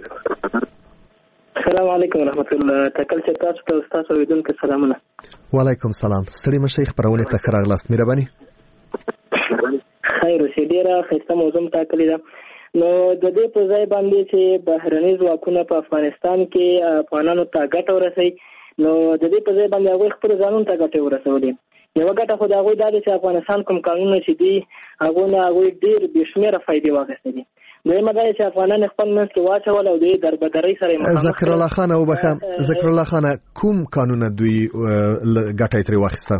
السلام علیکم ورحمت الله. تکل چې تاسو ته استاد اوریدونکو سلامونه. وعلیکم سلام. ستړي مشه خبرونه ته راغلاست. مهرباني. خیر اوسې. ډیره ښه موضوع ټاکلې ده. نو د دې په ځای باندې چې بهرني ځواکونه په افغانستان کې افغانانو ته ګټه ورسوي، نو د دې په ځای باندې هغوی خپل ځانونو ته ګټه ورسولې. یوه ګټه خو د هغوی دا ده چې افغانستان کوم قانونونه چې دي هغوی نه هغوی ډېر بې شمېره فایدې واخیستې دي. دویمه دا چې افغانان خپل منځ کې واچول او دوی دربدرۍ سره مخامخ. ذکر الله خان او بخا ذکر الله خان کوم قانون دوی ګټه ترې واخیسته؟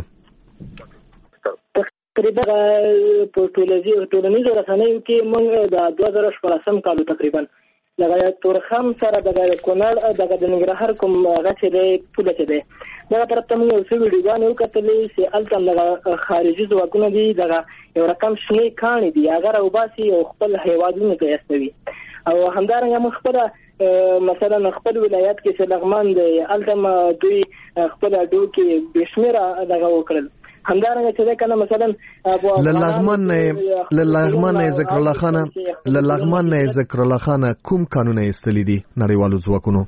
تقریبا په ټولنیزو رسنیو کې موږ د دوه زره شپاړسم کال تقریبا دغه تورخم سره دغه کونړ دغه د ننګرهار کوم هغه چې دی پوله چې دی دغه طرف ته موږ یو څه ویډیوګانې وکتلې چې هلته دغه خارجي ځواکونه دي دغه یو رقم شنې کاڼي دي هغه راوباسي او خپل هیوادونو ته استوي. او همدارنګه موږ خپله مثلا خپل ولایت کې چې لغمان دی هلته دوی خپل اډو کې بې شمېره دغه وکړل. همدارنګه چې کنه مثلا للغمان للغمان ذکر الله خان للغمان ذکر الله خان کوم قانون استلی دي نړیوالو ځواکونو؟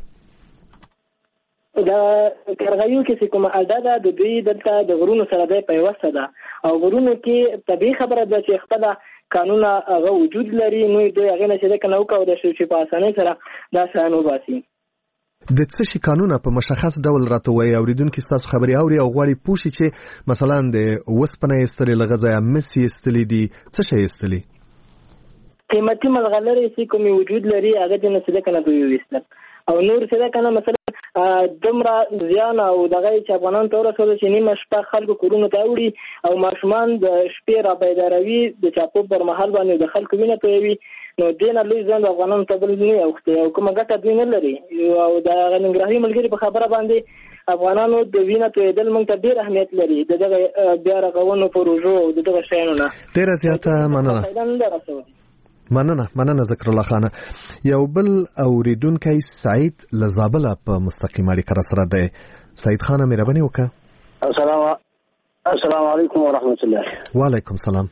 دا کرغیو کې کوم اډه ده د دوی دلته د غرونو سره دی پیوسته ده او غرونو کې طبیعي خبره ده چې خپل قانون هغه وجود لري. نو دوی هغه نه چې کنه وکاو د شي په اسانۍ سره دا شان وباسي. د څه شي قانونه په مشخص ډول راته وایي اوریدونکو تاسو خبري اوري او غواړي پوښي چې مثلا د وسپنه استلې لغزه مسی استلې دي څه شي استلې قیمتي ملغلرې چې کوم وجود لري هغه د نسل کنه دوی وستل او نور څه کنه مثلا دمرا زیان او دغه چې افغانان تور سره چې نیمه شپه خلکو کورونو ته وړي او ماشومان د شپې را پیداروي د چاپو پر محل باندې د خلکو وینه توي. نو دینه لوی ځان افغانانو ته بل نه اوخته او کومه ګټه دوی نه لري. او د ننګرهاري ملګری په خبره باندې افغانانو د وینه تویدل موږ ته ډېر اهمیت لري. دغه بیا رغونو پروژو او دغه شیانو نه ډېر زیاته مننه مننه مننه ذکر الله خان. یو بل اوریدونکی سعید لزابله په مستقیم اړیکه سره دی. سعید خان مهرباني وکړه. السلام السلام علیکم ورحمت الله. وعلیکم سلام.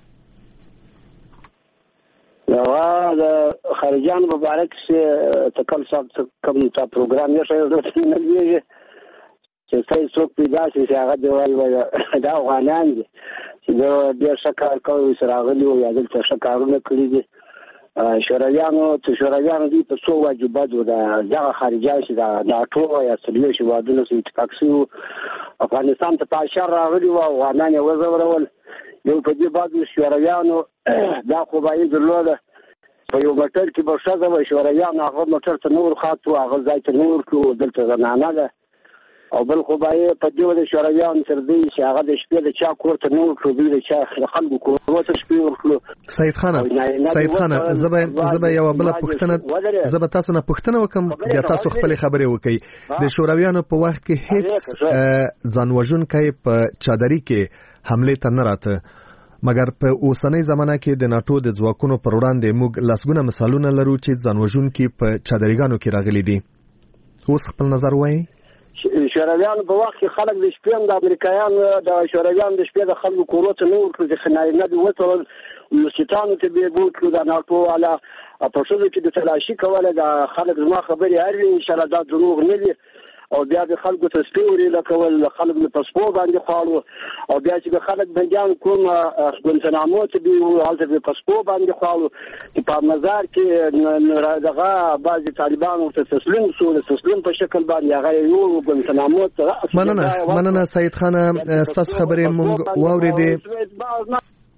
دا د خارجيان مبارک سے تکل صاحب کوم تا پروګرام یې شوی نه دی چې تاسو په داسې هغه دیوال دا افغانان دي چې د ډېر شکار کوي سره غلي او یادل څه شکارونه کړی دي شورویانو ته شورویانو دي په څو واجبات د دغه خارجي چې د ناتو یا سلیو شوادونو سره اتفاق شو افغانستان ته پاشار راغلی و افغانان یې وزورول یو په دې بعد شورویانو دا خو باید درلوده په یو موټر کې به ښځه وه شورویانو هغه موټر ته نور خاطو هغه ځای ته نور کړو دلته زنانه ده او بل خو باید په دې د شورویانو تر دې چې هغه د شپې د چا کور ته نور کړو دوی د چا خلکو کورونو ته شپې ورکړو سید خانه سید خانه زه به یوه بله پوښتنه زه به تاسو نه پوښتنه وکړم بیا تاسو خپلې خبرې وکړئ د شورویانو په وخت کې هیڅ ځانوژونکی په چادري کې حملې ته نه راته مګر په اوسنۍ زمانه کې د ناتو د ځواکونو پر وړاندې موږ لسګونه مثالونه لرو چې ځانوژونکي په چادرګانو کې راغلي دي اوس خپل نظر وایي شورویانو په وخت کې خلک د شپې د امریکایانو د شورویانو د شپې د خلکو کورو ته نه ورکړو چې خناینه دې وتړل مسیتانو ته به بوتلو د ناتو والا په څه کې د تلاشي کوله د خلک زما خبرې هرې ان شاء الله دا دروغ نه دي او بیا د خلکو ته سپیوري لکول خلک د پاسپور باندې خاړو او بیا چې د خلک بنجان کوم ګونتنامو ته دی حالت د پاسپور باندې خاړو چې په مزار کې دغه بعض طالبان ورته تسلیم شو د تسلیم په شکل باندې هغه یو ګونتنامو ته مننه مننه سید خان تاسو خبرې مونږ واوریدې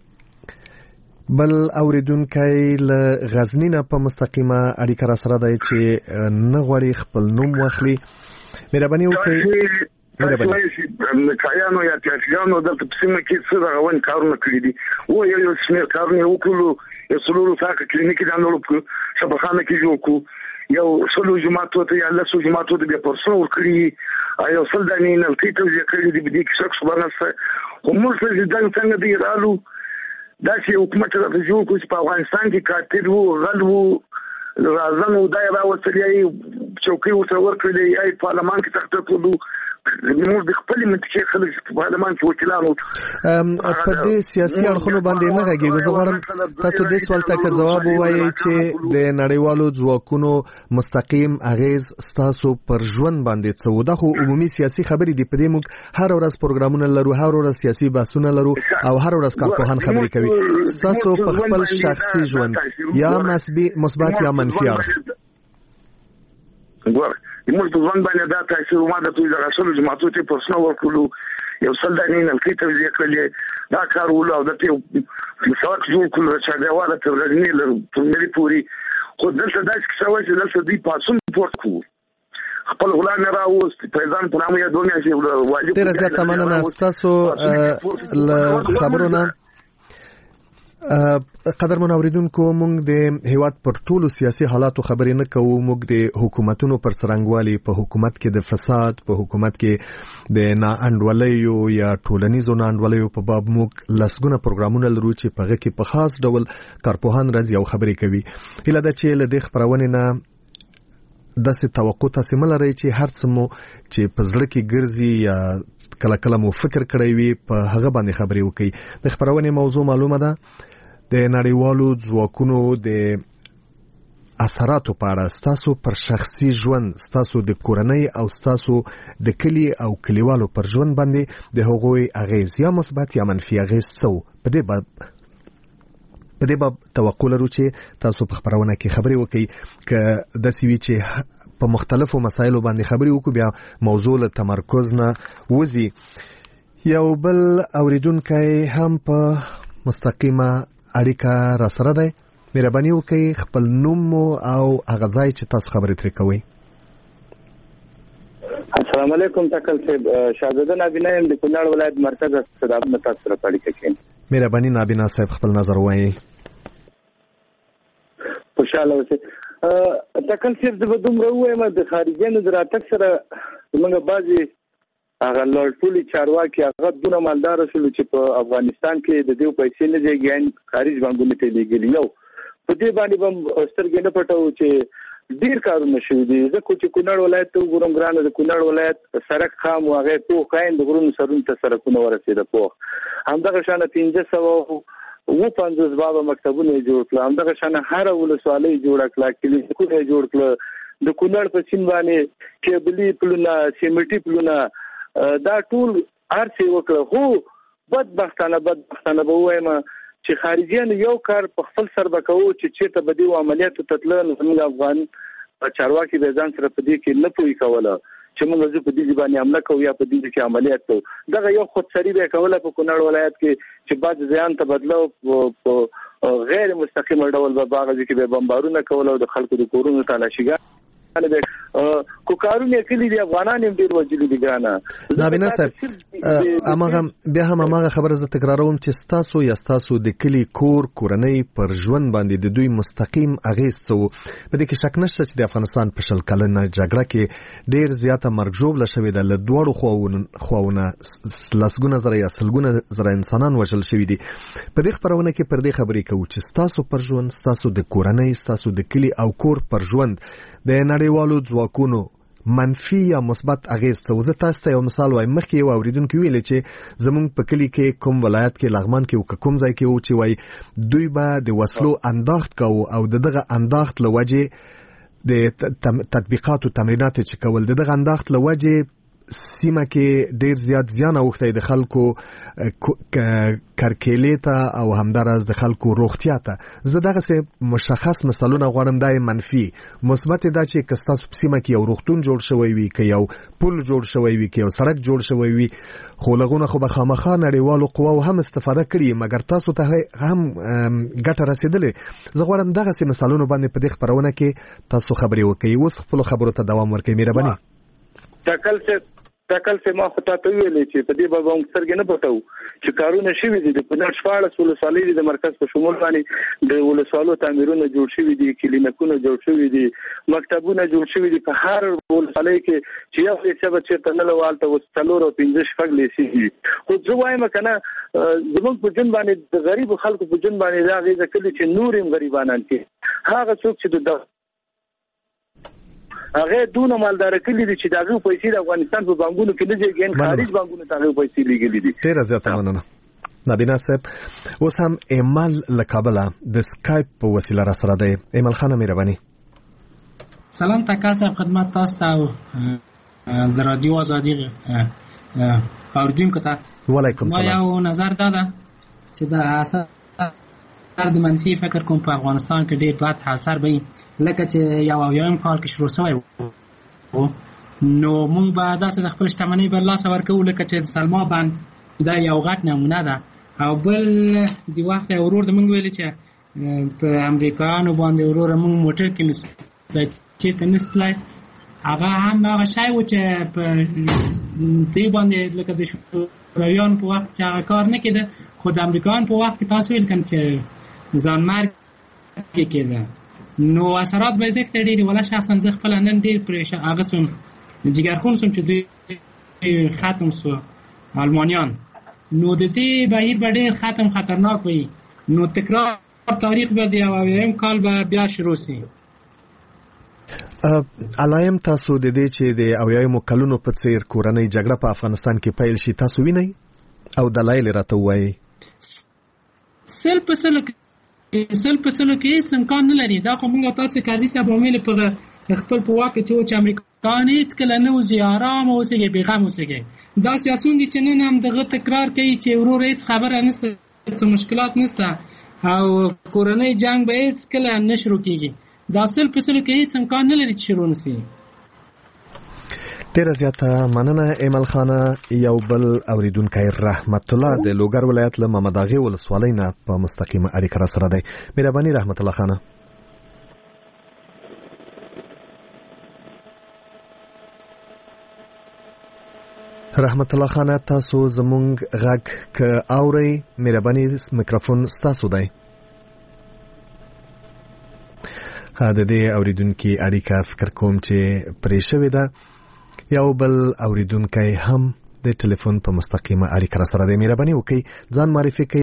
بل اوریدونکي له غزنینه په مستقیمه اړیکه را سره دی چې نه غواړي خپل نوم واخلي مهرباني وکړئ مهرباني کایانو یا تاسیانو د تپسمه کې څه راغون کارونه کړی دي و یو یو سمیر کارونه وکړو یو سلورو ساکه کلینیک د انولو په شبخانه کې جوړ کو یو سلو جماعتو ته یا لسو جماعتو ته بیا پرسو ورکړي ایو سلداني نل کې ته یې کړی دي بده کې شخص باندې کوم څه چې دا څنګه دی رالو دا چې حکومت راځي جوړ کو چې په افغانستان کې کاتب وو غل وو راځنو دا یې راوستلې چوکۍ ورته ورکړلې ای پارلمان کې تخته کړو موږ د خپل منطقې خلک په پارلمان کې وکیلانو په دې سیاسي اړخونو باندې نه غږیږي زه غواړم تاسو دې سوال ته ځواب ووایئ چې د نړیوالو ځواکونو مستقیم اغیز ستاسو پر ژوند باندې څه و دا خو عمومي سیاسي خبرې دي په دې موږ هر ورځ پروګرامونه لرو هر ورځ سیاسي بحثونه لرو او هر ورځ کارپوهان خبرې کوي ستاسو په خپل شخصي ژوند یا مثبت یا منفي اړخ موږ په ځوان باندې دا تاثیر وماده توي د رسول جماعتو ته پرسنل ورکړو یو سلداني نل کې ته یې کړلې دا کار ول او د ته څوک جوړ کړو چې دا والا ته ورني له پرمري پوری خو دلته دا چې څه وایي دلته دی پاسون پورت کو خپل غلان راوست پیزان په نامه یادونه چې واجب ډیر زیات مننه تاسو له خبرونه قدرمن اوریدونکو موږ د هیواد پر ټولو سیاسي حالاتو خبرې نه کوو موږ د حکومتونو پر څرنګوالي په حکومت کې د فساد په حکومت کې د ناانډولیو یا ټولنیزو ناانډولیو په باب موږ لسګونه پروګرامونه لرو چې په هغه کې په خاص ډول کارپوهان راځي او خبرې کوي هیله ده چې له دې خبرونې نه داسې توقع تاسې مه لرئ چې هر څه مو چې په زړه کې ګرځي یا کله کله مو فکر کړی وي په هغه باندې خبرې وکړئ د خبرونې موضوع معلومه ده د نړیوالو ځواکونو د اثراتو په اړه ستاسو پر شخصي ژوند ستاسو د کورنۍ او ستاسو د کلی او کلیوالو پر ژوند باندې د هغوی اغیز یا مثبت یا منفي اغیز څه په دې باب په دې باب توقع لرو چې تاسو په خبرونه کې خبرې وکړئ که د سوي چې په مختلفو مسایلو باندې خبرې وکړو بیا موضوع له تمرکز نه وځي یو بل اوریدونکی هم په مستقیمه اړیکه را سره دی مهرباني وکړئ خپل نوم او هغه ځای چې تاسو خبرې ترې کوئ السلام علیکم تکل صاحب شاهزاده نابینا یم د کونړ ولایت مرکز صداب نه تاسو سره اړیکه کوم مهرباني نابینا صاحب خپل نظر وایي خوشاله اوسئ تکل صاحب د دومره وایم د خارجيانو د راتګ سره موږ بعضي هغه لړټولي چارواکي هغه دونه مالدار شول چې په افغانستان کې د دې پیسې نه دیږي خارج باندې ته دیږي یو په دې باندې بم سترګې نه پټو چې ډیر کارونه شوي دي ځکه چې کونړ ولایت ته ګورم ګرانه د کونړ ولایت سړک خام او هغه په قاین د غرونو سرونو ته سړکونه ورسېده په همدغه شانه پنځه سوه و پنځوس بابا مکتبونه جوړ کړل همدغه شانه هر ولسوالۍ جوړ کړل کلیسکونه جوړ کړل د کونړ په سین باندې کېبلي پلونه سیمټي پلونه دا ټول ارڅ وکړه خو بدبختانه بدبختانه به وایم چې خارجيان یو کار په خپل سر وکاو چې چیرته بدی او عملیاتو تتلل زموږ افغان چارواکي به ځان سره په دې کې نه پوي کوله چې موږ زه په دې باندې حمله کوو یا په دې کې عملیات کوو دغه یو خودسری به کوله په کونړ ولایت کې چې بعد ځان ته بدلو غیر مستقیم ډول به باغ کې به بمبارونه کول او د خلکو د کورونو تلاشيګا کو کارونه کلی دی افغانان هم ډیر وجلي دي ګرانه نابینا صاحب اماغه بیا هم اماغه خبره ز تکراروم چې تاسو یا تاسو د کلی کور کورنۍ پر ژوند باندې د دوی مستقیم اغیز سو په دې کې شک نشته چې د افغانستان په شل کلنه جګړه کې ډیر زیاته مرګ ژوبله شوې ده له دوړو خواونه خواونه لسګونه زره یا سلګونه زره انسانان وژل شوي دي په دې خبرونه کې پر دې خبرې کوو چې تاسو پر ژوند تاسو د کورنۍ تاسو د کلی او کور پر ژوند د نړیوالو ځواکونو منفي یا مثبت اغیز څه زه تاسو ته یو مثال وایم مخکې یو اوریدونکو ویل چې زمونږ په کلی کې کوم ولایت کې لغمان کې او کوم ځای کې و چې وای دوی به د وسلو انداخت کوو او دغه انداخت لوجه د تطبیقات او تمرینات چې کول دغه انداخت لوجه سیمه کې ډیر زیات زیان اوخته د خلکو کرکېلې ته او همدارس د خلکو روغتیا ته زه دغه څه مشخص مثالونه غواړم دای منفي مثبت دا چې کستاسو په سیمه کې یو روغتون جوړ شوی وي که یو پل جوړ شوی وي که یو سړک جوړ شوی وي خو لغونه خو به خامخا نړیوالو قواو هم استفاده کړي مګر تاسو ته هم ګټه رسیدلې زه غواړم دغه څه مثالونه باندې په دې خبرونه کې تاسو خبرې وکړئ اوس خپل خبرو ته دوام ورکړئ مهرباني تکل څه تکل څه ما خطا ته ویلې چې په دې بابا موږ سرګ نه پټو چې کارونه شوي دي د پنځه شپږ ولسوالۍ د مرکز په شمول باندې د ولسوالو تعمیرونه جوړ شوي دي کلینیکونه جوړ شوي دي مکتبونه جوړ شوي دي په هر ولسوالۍ کې چې یو څه چې ته نه لوالته وسلور او پنځه شپږ لیسي خو زه وایم کنه زموږ په جن باندې د غریب خلکو په جن باندې دا غیزه کلی چې نورم غریبانان کې هغه څوک چې د هغه دونه مالدار کلی دي چې دغه پیسې د افغانستان په بانکونو کې نه ځګین خارج بانکونو ته هغه پیسې لګېلې دي ډیر زیاته مننه نابینا صاحب اوس هم ایمل له کابل د سکایپ په وسیله را سره دی ایمل خان مهرباني سلام تکا صاحب خدمت تاسو ته د رادیو ازادي اوریدونکو ته وعلیکم سلام ما یو نظر داده چې د اثر د منفي فکر کوم په افغانستان کې ډیر بد اثر به لکه چې یو یوم کال کې شروع شوی نو موږ به داسې د خپل شتمنۍ بر لاس ورکو لکه چې د سلما بند دا یو غټ نمونه ده او بل د وخت ورور د موږ ویل چې په امریکایانو باندې ورور موږ موټر کې نس چې تنستلای هغه هم هغه شای و چې په دې باندې لکه د شورویان په وخت چې هغه کار نه کېده خو د امریکایان په وخت کې تاسو ویل کړم چې ځانمرګ کې کېده نو اثرات به زه ته ډېری ولا شخصا زه خپل نن ډېر پرېشه هغه سم جګرخون سم چې دوی ختم سو المانیان نو د دې بهیر به ډېر ختم خطرناک وي نو تکرار تاریخ به دی او یم کال به بیا شروع شي علایم تاسو د دې چې د اویایم کلونو په څیر کورنۍ جګړه په افغانستان کې پیل شي تاسو وینئ او دلایل راته وایي سل په سل سل په سل کې هیڅ امکان نه لري دا خو موږ تاسو کاردي صاحب عامل په خپل په واقع چې چې امریکایان هیڅ کله نه وزي آرام اوسېږي بیغم اوسېږي دا سیاسون دي چې نن هم دغه تکرار کوي چې ورور هیڅ خبره نشته څه مشکلات نشته او کورنۍ جنگ به هیڅ کله نه شروع کیږي دا سل په سل کې هیڅ امکان نه لري چې شروع نشي ډیر زیاته مننه ایمل خان یو بل اوریدونکو رحمت الله د لوګر ولایت له محمد اغه ولسوالۍ نه په مستقیمه اړیکه را سره دی مهرباني رحمت الله خان رحمت الله خان تاسو زمونږ غږ ک اوري مهرباني میکروفون ستاسو دی هدا دې اوریدونکو اړیکه فکر کوم چې پرې شوې ده یو بل اوریدونکو هم د ټلیفون په مستقیمه اړیکه سره د مهرباني وکي ځان معرفي کوي